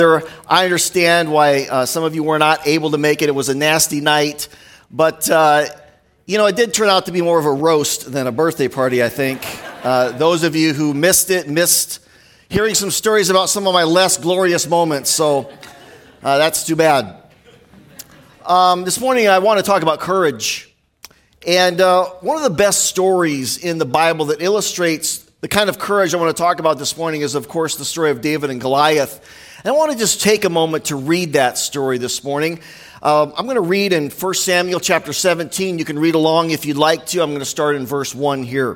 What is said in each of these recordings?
I understand why some of you were not able to make it. It was a nasty night, but it did turn out to be more of a roast than a birthday party, I think. Those of you who missed hearing some stories about some of my less glorious moments, so that's too bad. This morning I want to talk about courage. And one of the best stories in the Bible that illustrates the kind of courage I want to talk about this morning is, of course, the story of David and Goliath. And I want to just take a moment to read that story this morning. I'm going to read in 1 Samuel chapter 17. You can read along if you'd like to. I'm going to start in verse 1 here.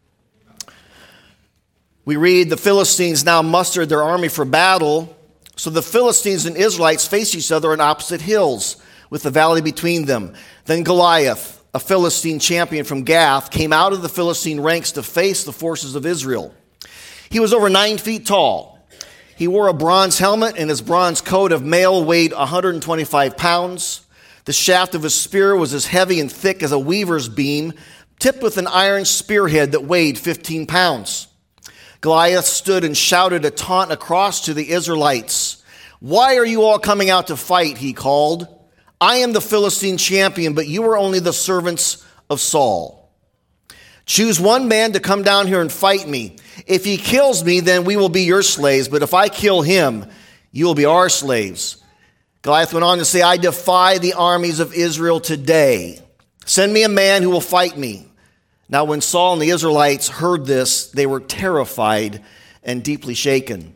We read, "The Philistines now mustered their army for battle. So the Philistines and Israelites faced each other on opposite hills, with the valley between them. Then Goliath, a Philistine champion from Gath, came out of the Philistine ranks to face the forces of Israel. He was over 9 feet tall. He wore a bronze helmet, and his bronze coat of mail weighed 125 pounds. The shaft of his spear was as heavy and thick as a weaver's beam, tipped with an iron spearhead that weighed 15 pounds. Goliath stood and shouted a taunt across to the Israelites. 'Why are you all coming out to fight?' he called. 'I am the Philistine champion, but you are only the servants of Saul. Choose one man to come down here and fight me. If he kills me, then we will be your slaves. But if I kill him, you will be our slaves.' Goliath went on to say, 'I defy the armies of Israel today. Send me a man who will fight me.' Now when Saul and the Israelites heard this, they were terrified and deeply shaken."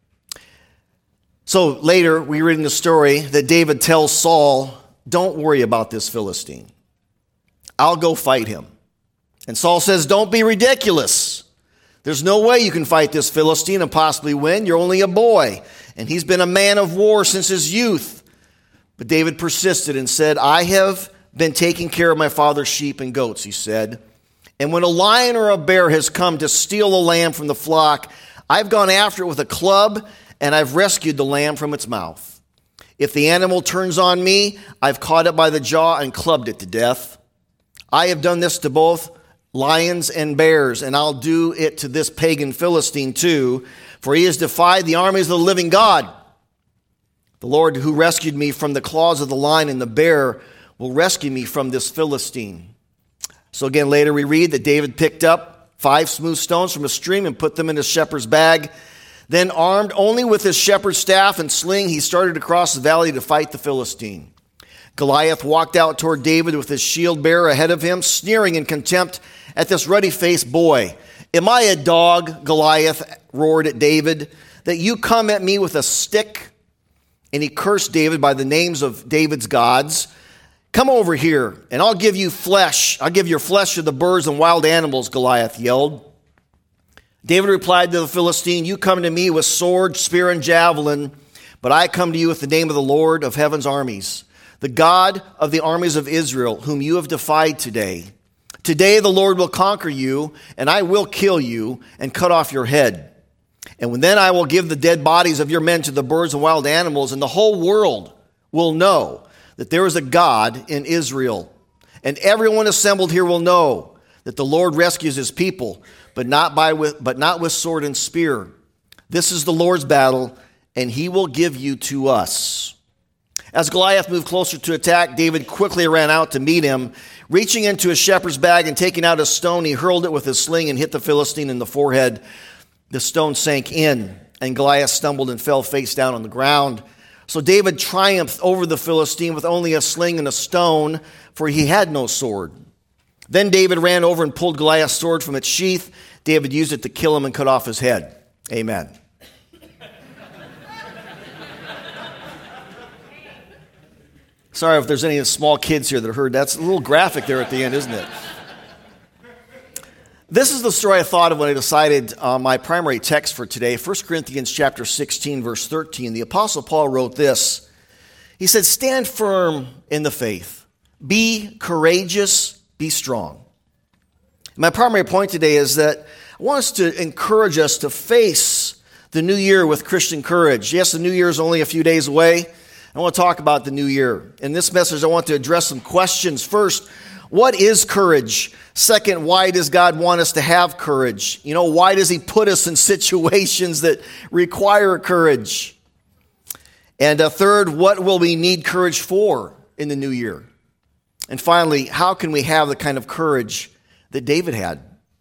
So later, we read in the story that David tells Saul, "Don't worry about this Philistine. I'll go fight him." And Saul says, "Don't be ridiculous. There's no way you can fight this Philistine and possibly win. You're only a boy, and he's been a man of war since his youth." But David persisted and said, "I have been taking care of my father's sheep and goats," he said. "And when a lion or a bear has come to steal a lamb from the flock, I've gone after it with a club, and I've rescued the lamb from its mouth. If the animal turns on me, I've caught it by the jaw and clubbed it to death. I have done this to both lions and bears, and I'll do it to this pagan Philistine too, for he has defied the armies of the living God. The Lord who rescued me from the claws of the lion and the bear will rescue me from this Philistine." So again, later we read that David picked up 5 smooth stones from a stream and put them in his shepherd's bag. Then, armed only with his shepherd's staff and sling, he started across the valley to fight the Philistine. Goliath walked out toward David with his shield bearer ahead of him, sneering in contempt at this ruddy-faced boy. "Am I a dog," Goliath roared at David, "that you come at me with a stick?" And he cursed David by the names of David's gods. "Come over here, and I'll give you flesh. I'll give your flesh to the birds and wild animals," Goliath yelled. David replied to the Philistine, "You come to me with sword, spear, and javelin, but I come to you with the name of the Lord of heaven's armies, the God of the armies of Israel, whom you have defied today. Today the Lord will conquer you, and I will kill you and cut off your head. And then I will give the dead bodies of your men to the birds and wild animals, and the whole world will know that there is a God in Israel. And everyone assembled here will know that the Lord rescues his people, but not with sword and spear. This is the Lord's battle, and he will give you to us." As Goliath moved closer to attack, David quickly ran out to meet him. Reaching into his shepherd's bag and taking out a stone, he hurled it with his sling and hit the Philistine in the forehead. The stone sank in, and Goliath stumbled and fell face down on the ground. So David triumphed over the Philistine with only a sling and a stone, for he had no sword. Then David ran over and pulled Goliath's sword from its sheath. David used it to kill him and cut off his head. Amen. Sorry if there's any small kids here that heard. That's a little graphic there at the end, isn't it? This is the story I thought of when I decided my primary text for today, 1 Corinthians chapter 16, verse 13. The Apostle Paul wrote this. He said, "Stand firm in the faith. Be courageous. Be strong." My primary point today is that I want us to encourage us to face the new year with Christian courage. Yes, the new year is only a few days away. I want to talk about the new year. In this message, I want to address some questions. First, what is courage? Second, why does God want us to have courage? Why does he put us in situations that require courage? And third, what will we need courage for in the new year? And finally, how can we have the kind of courage that David had?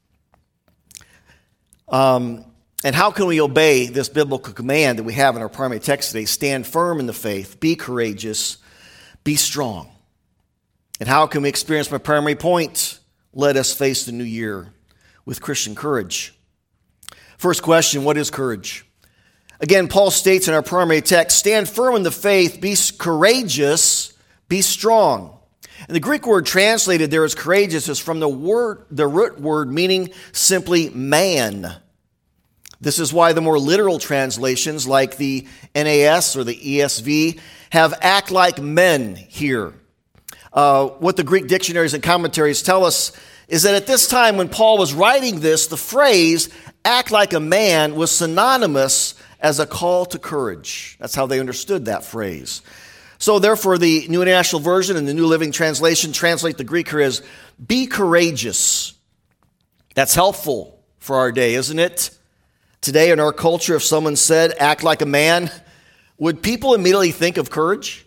And how can we obey this biblical command that we have in our primary text today? Stand firm in the faith, be courageous, be strong. And how can we experience my primary point? Let us face the new year with Christian courage. First question, what is courage? Again, Paul states in our primary text, stand firm in the faith, be courageous, be strong. And the Greek word translated there as courageous is from the root word meaning simply man. This is why the more literal translations like the NAS or the ESV have act like men here. What the Greek dictionaries and commentaries tell us is that at this time when Paul was writing this, the phrase act like a man was synonymous as a call to courage. That's how they understood that phrase. So therefore, the New International Version and the New Living Translation translate the Greek here as be courageous. That's helpful for our day, isn't it? Today in our culture, if someone said act like a man, would people immediately think of courage?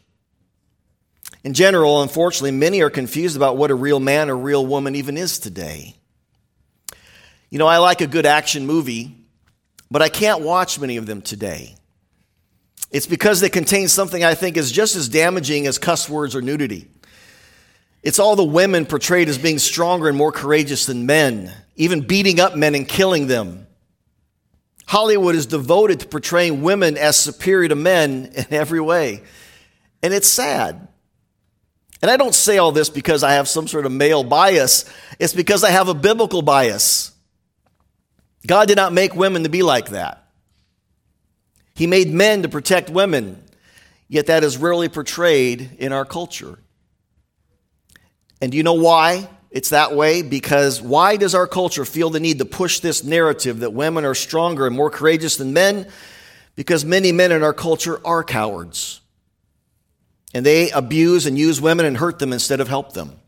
In general, unfortunately, many are confused about what a real man or real woman even is today. You know, I like a good action movie, but I can't watch many of them today. It's because they contain something I think is just as damaging as cuss words or nudity. It's all the women portrayed as being stronger and more courageous than men, even beating up men and killing them. Hollywood is devoted to portraying women as superior to men in every way. And it's sad. And I don't say all this because I have some sort of male bias. It's because I have a biblical bias. God did not make women to be like that. He made men to protect women, yet that is rarely portrayed in our culture. And do you know why it's that way? Because why does our culture feel the need to push this narrative that women are stronger and more courageous than men? Because many men in our culture are cowards. And they abuse and use women and hurt them instead of help them.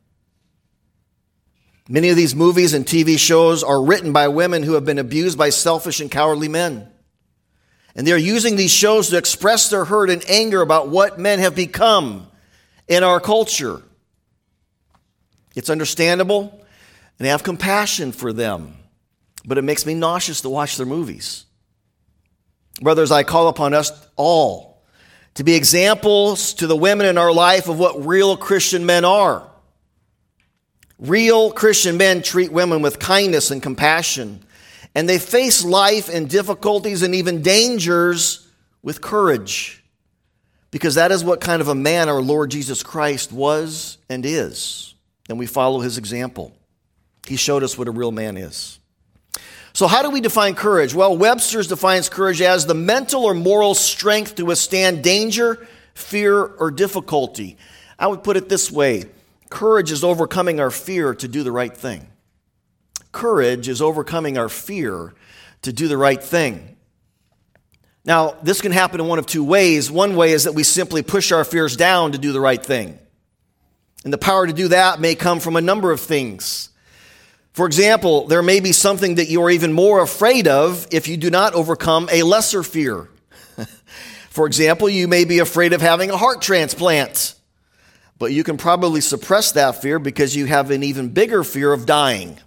Many of these movies and TV shows are written by women who have been abused by selfish and cowardly men. And they're using these shows to express their hurt and anger about what men have become in our culture. It's understandable, and I have compassion for them, but it makes me nauseous to watch their movies. Brothers, I call upon us all to be examples to the women in our life of what real Christian men are. Real Christian men treat women with kindness and compassion, and they face life and difficulties and even dangers with courage, because that is what kind of a man our Lord Jesus Christ was and is, and we follow his example. He showed us what a real man is. So how do we define courage? Well, Webster's defines courage as the mental or moral strength to withstand danger, fear, or difficulty. I would put it this way. Courage is overcoming our fear to do the right thing. Courage is overcoming our fear to do the right thing. Now, this can happen in one of two ways. One way is that we simply push our fears down to do the right thing. And the power to do that may come from a number of things. For example, there may be something that you are even more afraid of if you do not overcome a lesser fear. For example, you may be afraid of having a heart transplant, but you can probably suppress that fear because you have an even bigger fear of dying.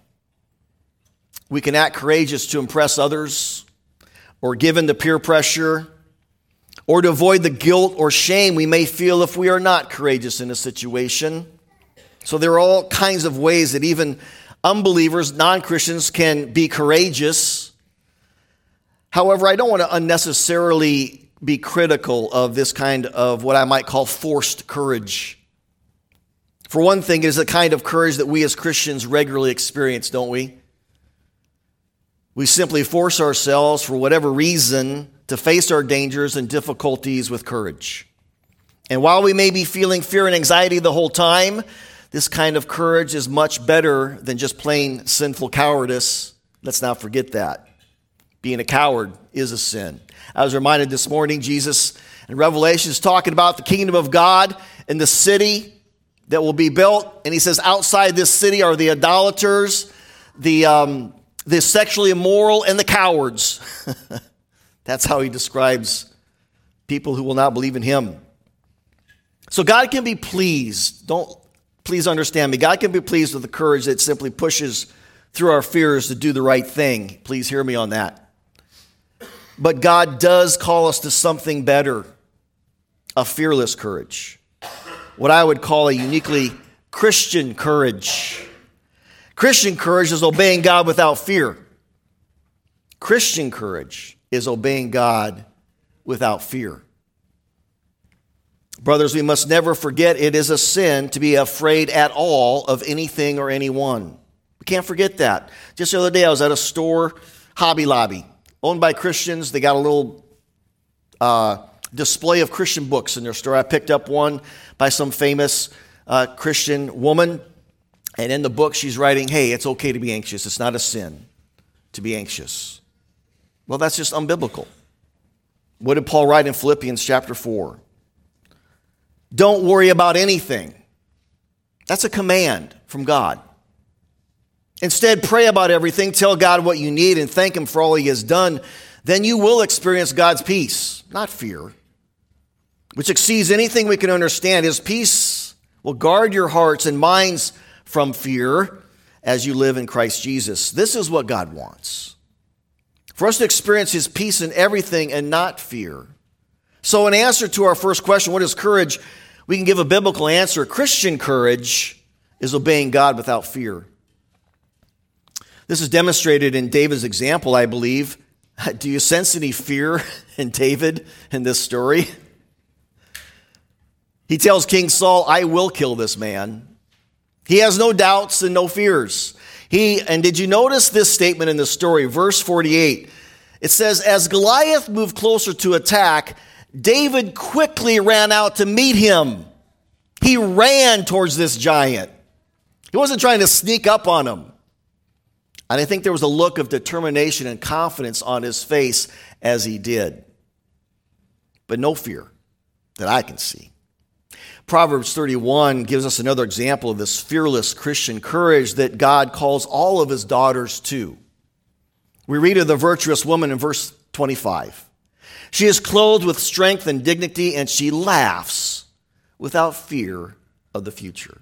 We can act courageous to impress others, or give in to peer pressure, or to avoid the guilt or shame we may feel if we are not courageous in a situation. So there are all kinds of ways that even unbelievers, non-Christians, can be courageous. However, I don't want to unnecessarily be critical of this kind of what I might call forced courage. For one thing, it is the kind of courage that we as Christians regularly experience, don't we? We simply force ourselves, for whatever reason, to face our dangers and difficulties with courage. And while we may be feeling fear and anxiety the whole time, this kind of courage is much better than just plain sinful cowardice. Let's not forget that. Being a coward is a sin. I was reminded this morning, Jesus in Revelation is talking about the kingdom of God and the city that will be built. And he says outside this city are the idolaters, the sexually immoral, and the cowards. That's how he describes people who will not believe in him. So God can be pleased. Please understand me. God can be pleased with the courage that simply pushes through our fears to do the right thing. Please hear me on that. But God does call us to something better, a fearless courage, what I would call a uniquely Christian courage. Christian courage is obeying God without fear. Christian courage is obeying God without fear. Brothers, we must never forget it is a sin to be afraid at all of anything or anyone. We can't forget that. Just the other day, I was at a store, Hobby Lobby, owned by Christians. They got a little display of Christian books in their store. I picked up one by some famous Christian woman. And in the book, she's writing, hey, it's okay to be anxious. It's not a sin to be anxious. Well, that's just unbiblical. What did Paul write in Philippians chapter 4? Don't worry about anything. That's a command from God. Instead, pray about everything, tell God what you need, and thank him for all he has done. Then you will experience God's peace, not fear, which exceeds anything we can understand. His peace will guard your hearts and minds from fear as you live in Christ Jesus. This is what God wants. For us to experience his peace in everything and not fear. So in answer to our first question, what is courage? We can give a biblical answer. Christian courage is obeying God without fear. This is demonstrated in David's example, I believe. Do you sense any fear in David in this story? He tells King Saul, I will kill this man. He has no doubts and no fears. And did you notice this statement in the story? Verse 48. It says, as Goliath moved closer to attack, David quickly ran out to meet him. He ran towards this giant. He wasn't trying to sneak up on him. And I think there was a look of determination and confidence on his face as he did. But no fear that I can see. Proverbs 31 gives us another example of this fearless Christian courage that God calls all of his daughters to. We read of the virtuous woman in verse 25. She is clothed with strength and dignity, and she laughs without fear of the future.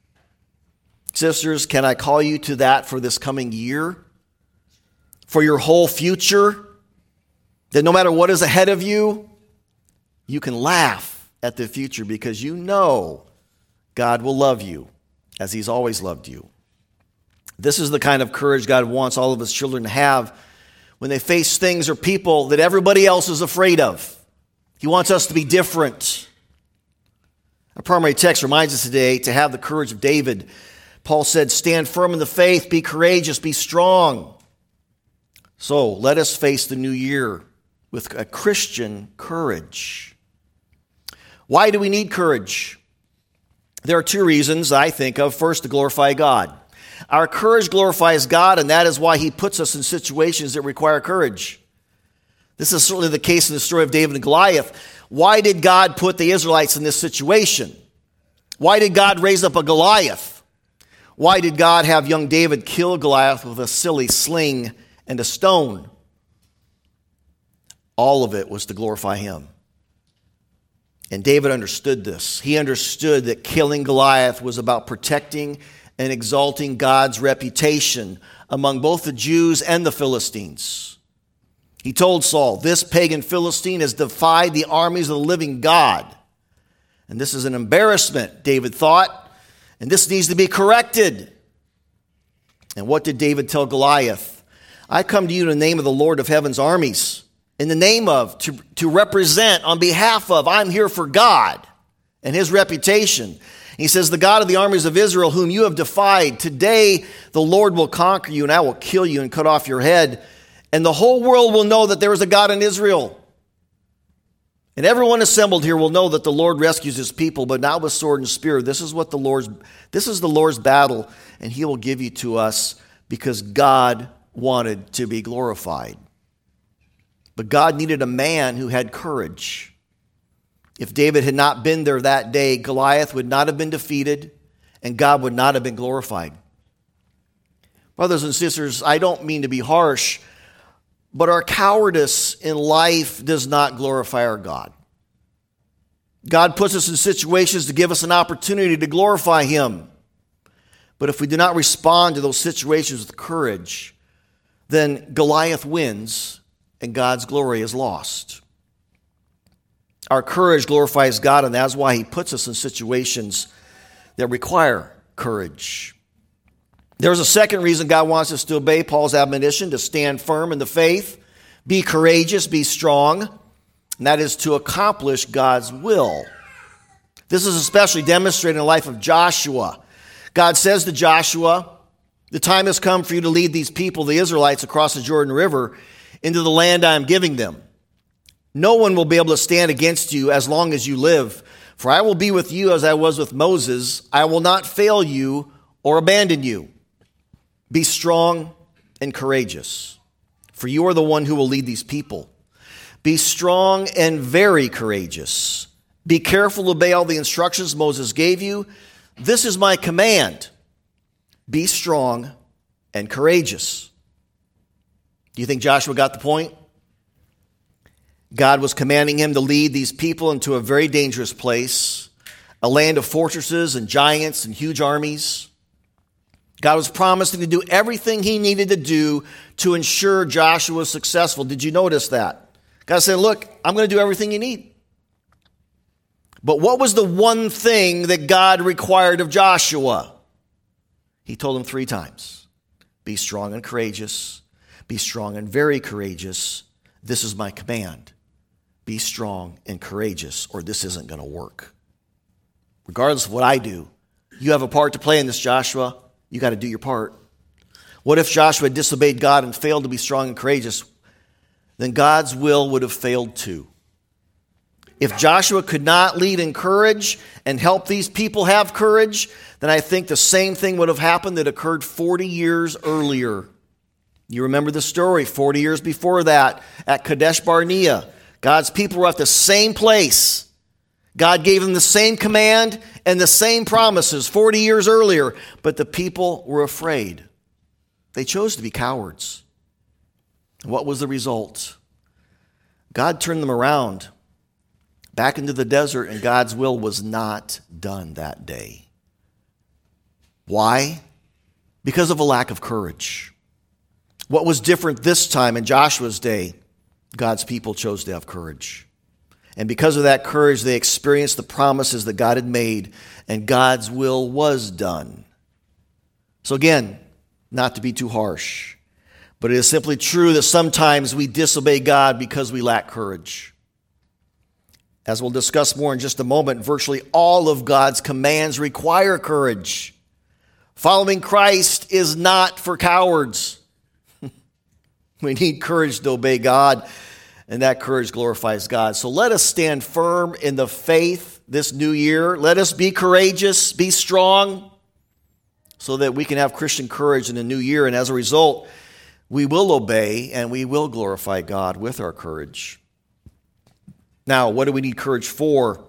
Sisters, can I call you to that for this coming year? For your whole future? That no matter what is ahead of you, you can laugh at the future because you know God will love you as he's always loved you. This is the kind of courage God wants all of his children to have when they face things or people that everybody else is afraid of. He wants us to be different. Our primary text reminds us today to have the courage of David. Paul said, stand firm in the faith, be courageous, be strong. So let us face the new year with a Christian courage. Why do we need courage? There are two reasons I think of. First, to glorify God. Our courage glorifies God, and that is why he puts us in situations that require courage. This is certainly the case in the story of David and Goliath. Why did God put the Israelites in this situation? Why did God raise up a Goliath? Why did God have young David kill Goliath with a silly sling and a stone? All of it was to glorify him. And David understood this. He understood that killing Goliath was about protecting and exalting God's reputation among both the Jews and the Philistines. He told Saul, this pagan Philistine has defied the armies of the living God. And this is an embarrassment, David thought, and this needs to be corrected. And what did David tell Goliath? I come to you in the name of the Lord of heaven's armies. In the name of, to represent, on behalf of, I'm here for God and his reputation. He says, the God of the armies of Israel, whom you have defied, today the Lord will conquer you, and I will kill you and cut off your head. And the whole world will know that there is a God in Israel. And everyone assembled here will know that the Lord rescues his people, but not with sword and spear. This is the Lord's battle, and he will give you to us because God wanted to be glorified. But God needed a man who had courage. If David had not been there that day, Goliath would not have been defeated, and God would not have been glorified. Brothers and sisters, I don't mean to be harsh, but our cowardice in life does not glorify our God. God puts us in situations to give us an opportunity to glorify Him. But if we do not respond to those situations with courage, then Goliath wins and God's glory is lost. Our courage glorifies God, and that's why He puts us in situations that require courage. There's a second reason God wants us to obey Paul's admonition to stand firm in the faith, be courageous, be strong, and that is to accomplish God's will. This is especially demonstrated in the life of Joshua. God says to Joshua, the time has come for you to lead these people, the Israelites, across the Jordan River into the land I am giving them. No one will be able to stand against you as long as you live, for I will be with you as I was with Moses. I will not fail you or abandon you. Be strong and courageous, for you are the one who will lead these people. Be strong and very courageous. Be careful to obey all the instructions Moses gave you. This is my command. Be strong and courageous. Do you think Joshua got the point? God was commanding him to lead these people into a very dangerous place, a land of fortresses and giants and huge armies. God was promising to do everything he needed to do to ensure Joshua was successful. Did you notice that? God said, look, I'm going to do everything you need. But what was the one thing that God required of Joshua? He told him 3 times, be strong and courageous, be strong and very courageous. This is my command. Be strong and courageous, or this isn't going to work. Regardless of what I do, you have a part to play in this, Joshua. You got to do your part. What if Joshua disobeyed God and failed to be strong and courageous? Then God's will would have failed too. If Joshua could not lead in courage and help these people have courage, then I think the same thing would have happened that occurred 40 years earlier. You remember the story, 40 years before that, at Kadesh Barnea. God's people were at the same place. God gave them the same command and the same promises 40 years earlier, but the people were afraid. They chose to be cowards. What was the result? God turned them around back into the desert, and God's will was not done that day. Why? Because of a lack of courage. What was different this time in Joshua's day? God's people chose to have courage. And because of that courage, they experienced the promises that God had made, and God's will was done. So again, not to be too harsh, but it is simply true that sometimes we disobey God because we lack courage. As we'll discuss more in just a moment, virtually all of God's commands require courage. Following Christ is not for cowards. We need courage to obey God, and that courage glorifies God. So let us stand firm in the faith this new year. Let us be courageous, be strong, so that we can have Christian courage in the new year. And as a result, we will obey and we will glorify God with our courage. Now, what do we need courage for?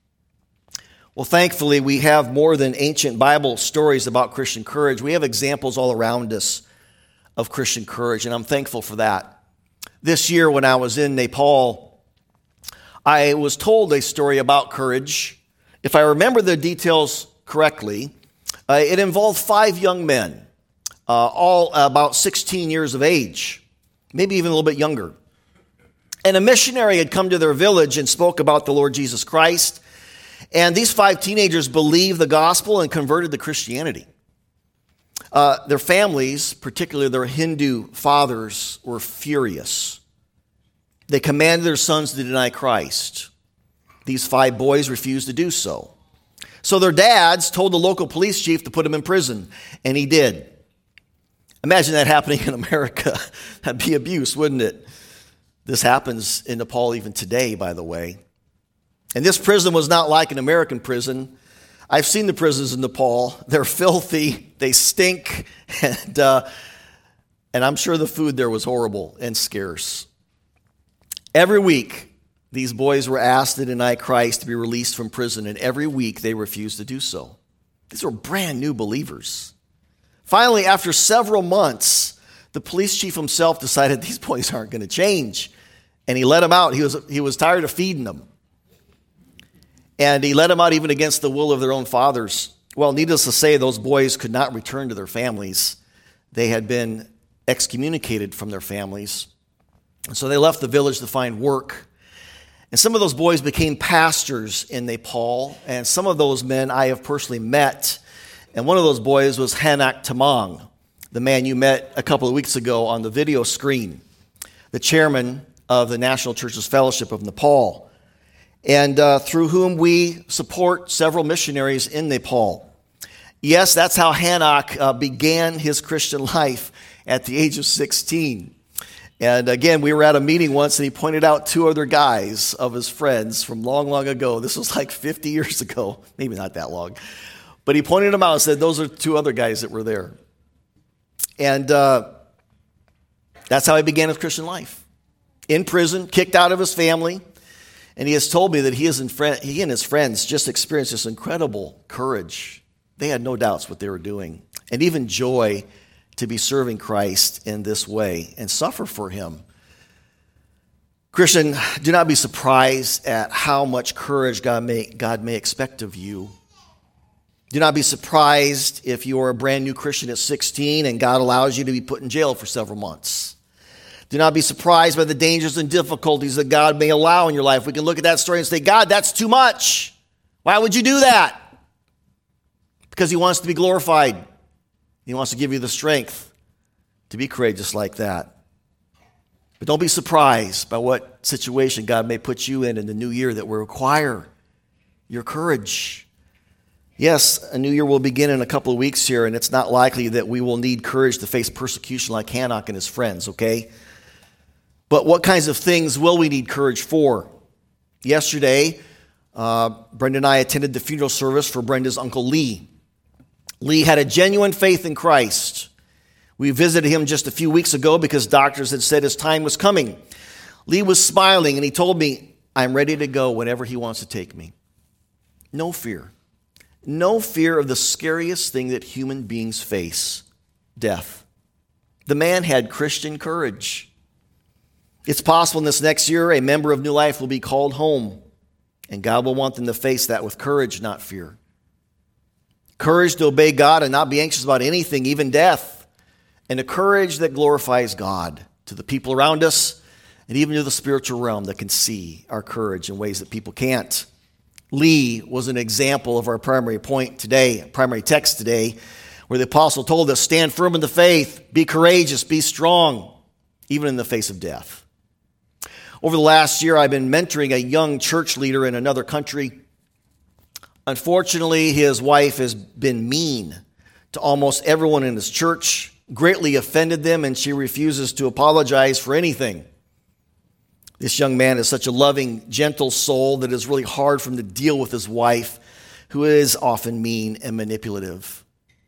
Well, thankfully, we have more than ancient Bible stories about Christian courage. We have examples all around us of Christian courage, and I'm thankful for that. This year, when I was in Nepal, I was told a story about courage. If I remember the details correctly, it involved 5 young men, all about 16 years of age, maybe even a little bit younger. And a missionary had come to their village and spoke about the Lord Jesus Christ. And these 5 teenagers believed the gospel and converted to Christianity. Their families, particularly their Hindu fathers, were furious. They commanded their sons to deny Christ. These 5 boys refused to do so. So their dads told the local police chief to put them in prison, and he did. Imagine that happening in America. That'd be abuse, wouldn't it? This happens in Nepal even today, by the way. And this prison was not like an American prison. I've seen the prisons in Nepal. They're filthy, they stink, and I'm sure the food there was horrible and scarce. Every week, these boys were asked to deny Christ to be released from prison, and every week they refused to do so. These were brand new believers. Finally, after several months, the police chief himself decided these boys aren't going to change, and he let them out. He was tired of feeding them. And he let them out even against the will of their own fathers. Well, needless to say, those boys could not return to their families. They had been excommunicated from their families. And so they left the village to find work. And some of those boys became pastors in Nepal. And some of those men I have personally met. And one of those boys was Hanak Tamang, the man you met a couple of weeks ago on the video screen, the chairman of the National Churches Fellowship of Nepal, and through whom we support several missionaries in Nepal. Yes, that's how Hanak began his Christian life at the age of 16. And again, we were at a meeting once, and he pointed out two other guys of his friends from long, long ago. This was like 50 years ago, maybe not that long. But he pointed them out and said, those are two other guys that were there. And that's how he began his Christian life. In prison, kicked out of his family. And he has told me that he and his friends just experienced this incredible courage. They had no doubts what they were doing. And even joy to be serving Christ in this way and suffer for him. Christian, do not be surprised at how much courage God may expect of you. Do not be surprised if you are a brand new Christian at 16 and God allows you to be put in jail for several months. Do not be surprised by the dangers and difficulties that God may allow in your life. We can look at that story and say, God, that's too much. Why would you do that? Because he wants to be glorified. He wants to give you the strength to be courageous like that. But don't be surprised by what situation God may put you in the new year that will require your courage. Yes, a new year will begin in a couple of weeks here, and it's not likely that we will need courage to face persecution like Hanak and his friends, okay? But what kinds of things will we need courage for? Yesterday, Brenda and I attended the funeral service for Brenda's Uncle Lee. Lee had a genuine faith in Christ. We visited him just a few weeks ago because doctors had said his time was coming. Lee was smiling, and he told me, I'm ready to go whenever he wants to take me. No fear. No fear of the scariest thing that human beings face, death. The man had Christian courage. It's possible in this next year a member of New Life will be called home, and God will want them to face that with courage, not fear. Courage to obey God and not be anxious about anything, even death, and a courage that glorifies God to the people around us and even to the spiritual realm that can see our courage in ways that people can't. Lee was an example of our primary point today, primary text today, where the apostle told us, stand firm in the faith, be courageous, be strong, even in the face of death. Over the last year, I've been mentoring a young church leader in another country. Unfortunately, his wife has been mean to almost everyone in his church, greatly offended them, and she refuses to apologize for anything. This young man is such a loving, gentle soul that it's really hard for him to deal with his wife, who is often mean and manipulative.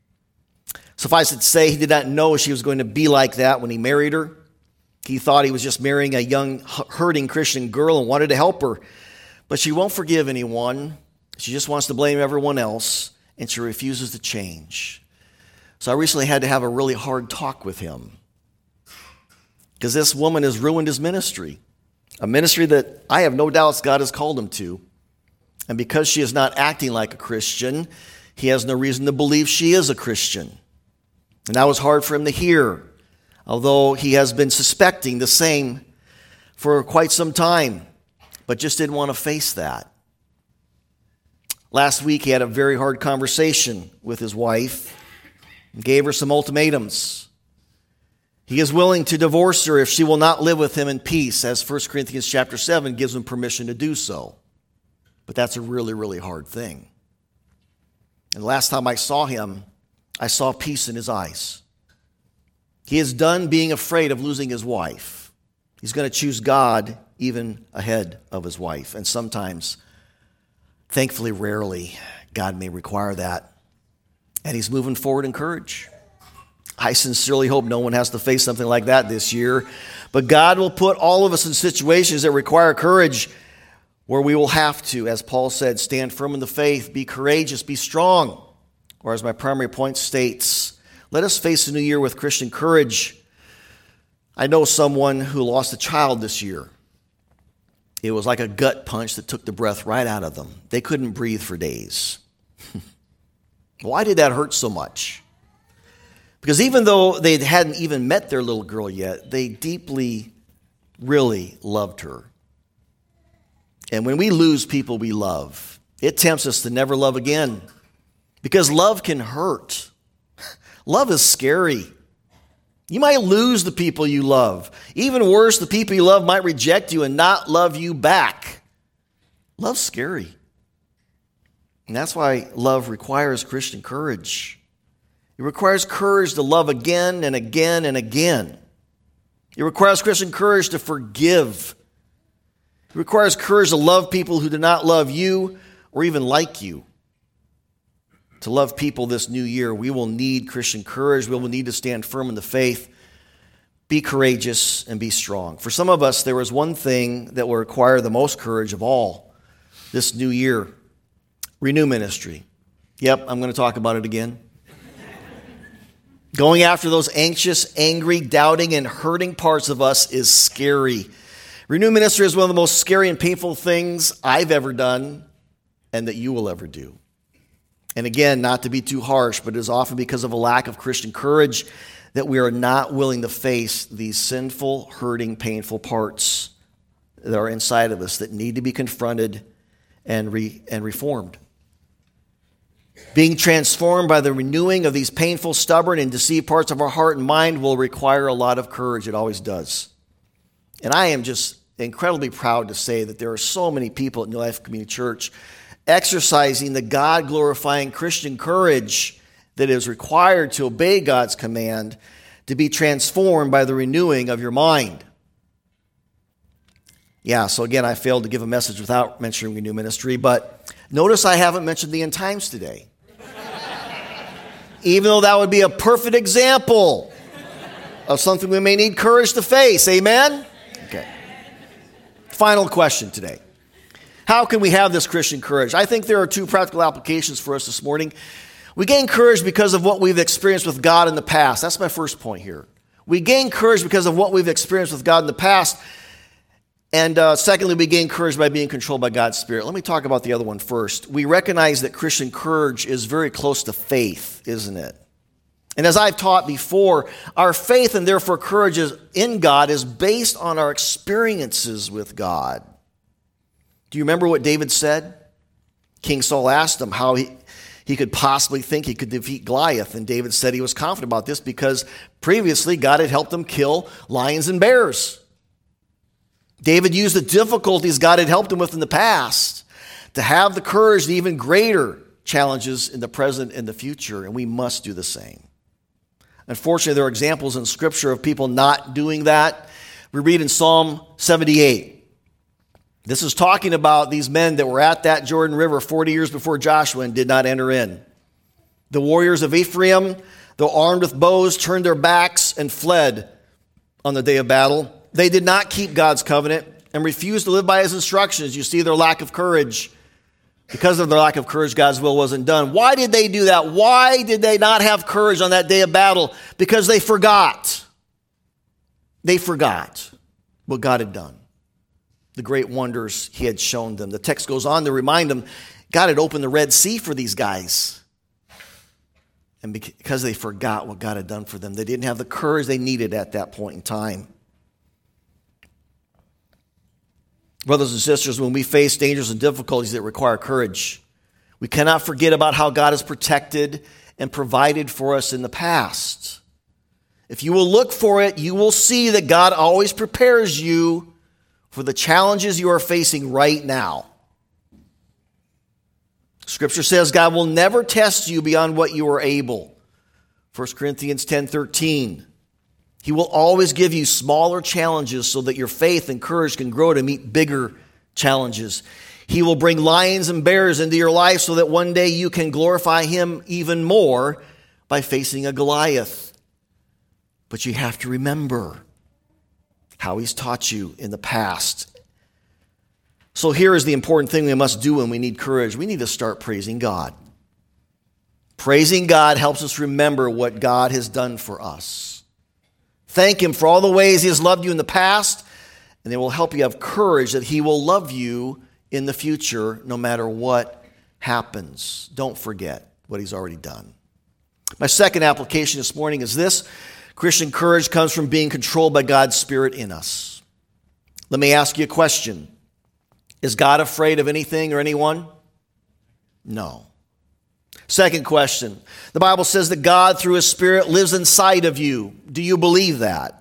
Suffice it to say, he did not know she was going to be like that when he married her. He thought he was just marrying a young, hurting Christian girl and wanted to help her. But she won't forgive anyone. She just wants to blame everyone else, and she refuses to change. So I recently had to have a really hard talk with him because this woman has ruined his ministry, a ministry that I have no doubts God has called him to. And because she is not acting like a Christian, he has no reason to believe she is a Christian. And that was hard for him to hear, although he has been suspecting the same for quite some time, but just didn't want to face that. Last week, he had a very hard conversation with his wife and gave her some ultimatums. He is willing to divorce her if she will not live with him in peace, as 1 Corinthians chapter 7 gives him permission to do so. But that's a really, really hard thing. And the last time I saw him, I saw peace in his eyes. He is done being afraid of losing his wife. He's going to choose God even ahead of his wife. And sometimes, thankfully, rarely, God may require that. And he's moving forward in courage. I sincerely hope no one has to face something like that this year. But God will put all of us in situations that require courage where we will have to, as Paul said, stand firm in the faith, be courageous, be strong. Or as my primary point states, let us face the new year with Christian courage. I know someone who lost a child this year. It was like a gut punch that took the breath right out of them. They couldn't breathe for days. Why did that hurt so much? Because even though they hadn't even met their little girl yet, they deeply, really loved her. And when we lose people we love, it tempts us to never love again. Because love can hurt. Love is scary. You might lose the people you love. Even worse, the people you love might reject you and not love you back. Love's scary. And that's why love requires Christian courage. It requires courage to love again and again and again. It requires Christian courage to forgive. It requires courage to love people who do not love you or even like you. To love people this new year, we will need Christian courage. We will need to stand firm in the faith, be courageous, and be strong. For some of us, there is one thing that will require the most courage of all this new year. Renew ministry. Yep, I'm going to talk about it again. Going after those anxious, angry, doubting, and hurting parts of us is scary. Renew ministry is one of the most scary and painful things I've ever done and that you will ever do. And again, not to be too harsh, but it is often because of a lack of Christian courage that we are not willing to face these sinful, hurting, painful parts that are inside of us that need to be confronted and reformed. Being transformed by the renewing of these painful, stubborn, and deceived parts of our heart and mind will require a lot of courage. It always does. And I am just incredibly proud to say that there are so many people at New Life Community Church exercising the God-glorifying Christian courage that is required to obey God's command to be transformed by the renewing of your mind. Yeah, so again, I failed to give a message without mentioning Renew Ministry, but notice I haven't mentioned the end times today. Even though that would be a perfect example of something we may need courage to face. Amen? Okay. Final question today. How can we have this Christian courage? I think there are two practical applications for us this morning. We gain courage because of what we've experienced with God in the past. That's my first point here. We gain courage because of what we've experienced with God in the past. And secondly, we gain courage by being controlled by God's Spirit. Let me talk about the other one first. We recognize that Christian courage is very close to faith, isn't it? And as I've taught before, our faith and therefore courage in God is based on our experiences with God. Do you remember what David said? King Saul asked him how he could possibly think he could defeat Goliath. And David said he was confident about this because previously God had helped him kill lions and bears. David used the difficulties God had helped him with in the past to have the courage to even greater challenges in the present and the future. And we must do the same. Unfortunately, there are examples in Scripture of people not doing that. We read in Psalm 78. This is talking about these men that were at that Jordan River 40 years before Joshua and did not enter in. The warriors of Ephraim, though armed with bows, turned their backs and fled on the day of battle. They did not keep God's covenant and refused to live by his instructions. You see their lack of courage. Because of their lack of courage, God's will wasn't done. Why did they do that? Why did they not have courage on that day of battle? Because they forgot. They forgot what God had done. The great wonders he had shown them. The text goes on to remind them God had opened the Red Sea for these guys. And because they forgot what God had done for them, they didn't have the courage they needed at that point in time. Brothers and sisters, when we face dangers and difficulties that require courage, we cannot forget about how God has protected and provided for us in the past. If you will look for it, you will see that God always prepares you for the challenges you are facing right now. Scripture says God will never test you beyond what you are able. 1 Corinthians 10:13. He will always give you smaller challenges so that your faith and courage can grow to meet bigger challenges. He will bring lions and bears into your life so that one day you can glorify him even more by facing a Goliath. But you have to remember how he's taught you in the past. So here is the important thing we must do when we need courage. We need to start praising God. Praising God helps us remember what God has done for us. Thank him for all the ways he has loved you in the past and they will help you have courage that he will love you in the future no matter what happens. Don't forget what he's already done. My second application this morning is this. Christian courage comes from being controlled by God's Spirit in us. Let me ask you a question. Is God afraid of anything or anyone? No. Second question. The Bible says that God, through his Spirit, lives inside of you. Do you believe that?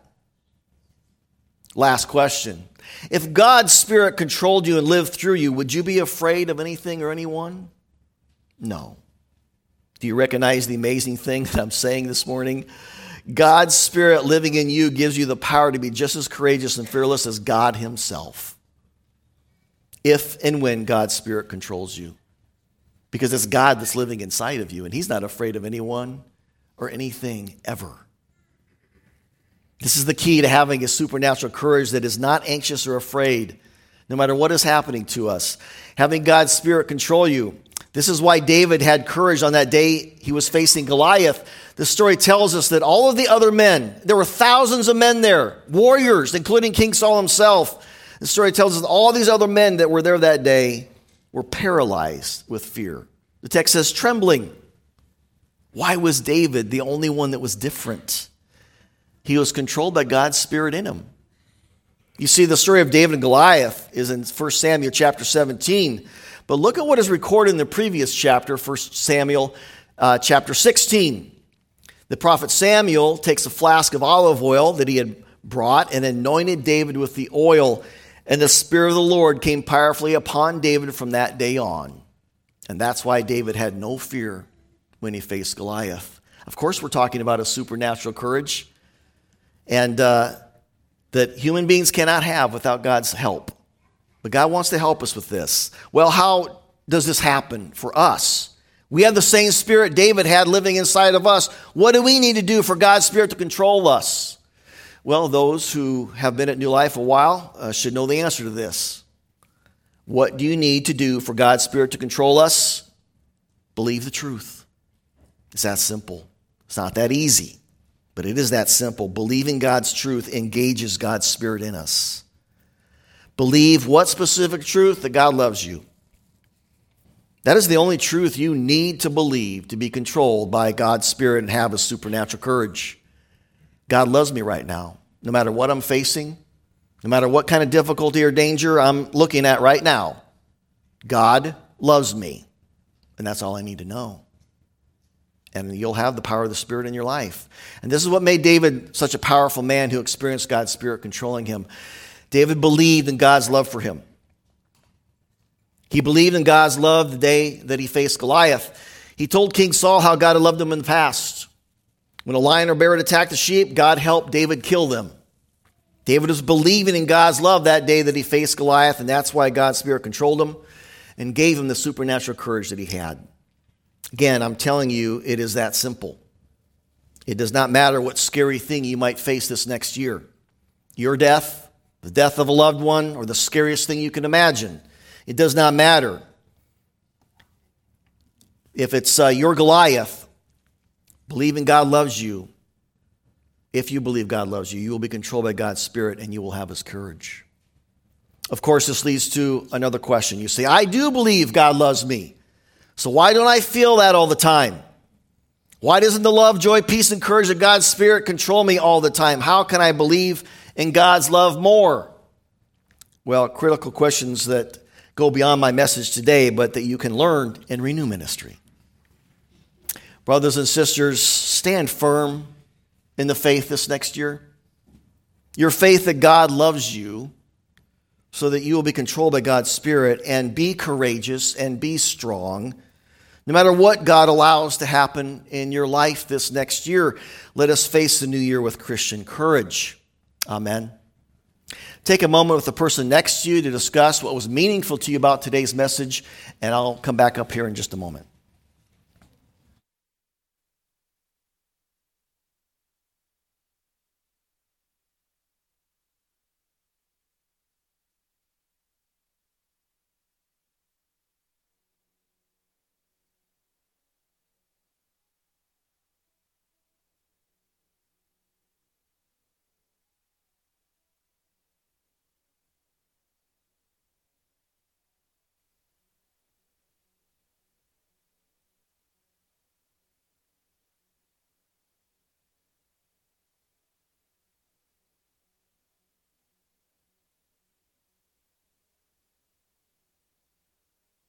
Last question. If God's Spirit controlled you and lived through you, would you be afraid of anything or anyone? No. Do you recognize the amazing thing that I'm saying this morning? God's Spirit living in you gives you the power to be just as courageous and fearless as God himself. If and when God's Spirit controls you. Because it's God that's living inside of you, and he's not afraid of anyone or anything ever. This is the key to having a supernatural courage that is not anxious or afraid, no matter what is happening to us. Having God's Spirit control you. This is why David had courage on that day he was facing Goliath. The story tells us that all of the other men, there were thousands of men there, warriors, including King Saul himself. The story tells us that all these other men that were there that day were paralyzed with fear. The text says trembling. Why was David the only one that was different? He was controlled by God's Spirit in him. You see, the story of David and Goliath is in 1 Samuel chapter 17. But look at what is recorded in the previous chapter, 1 Samuel chapter 16. The prophet Samuel takes a flask of olive oil that he had brought and anointed David with the oil. And the Spirit of the Lord came powerfully upon David from that day on. And that's why David had no fear when he faced Goliath. Of course, we're talking about a supernatural courage. And that human beings cannot have without God's help. But God wants to help us with this. Well, how does this happen for us? We have the same Spirit David had living inside of us. What do we need to do for God's Spirit to control us? Well, those who have been at New Life a while should know the answer to this. What do you need to do for God's Spirit to control us? Believe the truth. It's that simple. It's not that easy, but it is that simple. Believing God's truth engages God's Spirit in us. Believe what specific truth? That God loves you. That is the only truth you need to believe to be controlled by God's Spirit and have a supernatural courage. God loves me right now. No matter what I'm facing, no matter what kind of difficulty or danger I'm looking at right now, God loves me. And that's all I need to know. And you'll have the power of the Spirit in your life. And this is what made David such a powerful man who experienced God's Spirit controlling him. David believed in God's love for him. He believed in God's love the day that he faced Goliath. He told King Saul how God had loved him in the past. When a lion or bear had attacked the sheep, God helped David kill them. David was believing in God's love that day that he faced Goliath, and that's why God's Spirit controlled him and gave him the supernatural courage that he had. Again, I'm telling you, it is that simple. It does not matter what scary thing you might face this next year. Your death, the death of a loved one, or the scariest thing you can imagine. It does not matter. If it's your Goliath, believing God loves you. If you believe God loves you, you will be controlled by God's Spirit and you will have his courage. Of course, this leads to another question. You say, I do believe God loves me. So why don't I feel that all the time? Why doesn't the love, joy, peace, and courage of God's Spirit control me all the time? How can I believe in God's love more? Well, critical questions that go beyond my message today, but that you can learn in Renew Ministry. Brothers and sisters, stand firm in the faith this next year. Your faith that God loves you so that you will be controlled by God's Spirit, and be courageous and be strong. No matter what God allows to happen in your life this next year, let us face the new year with Christian courage. Amen. Take a moment with the person next to you to discuss what was meaningful to you about today's message, and I'll come back up here in just a moment.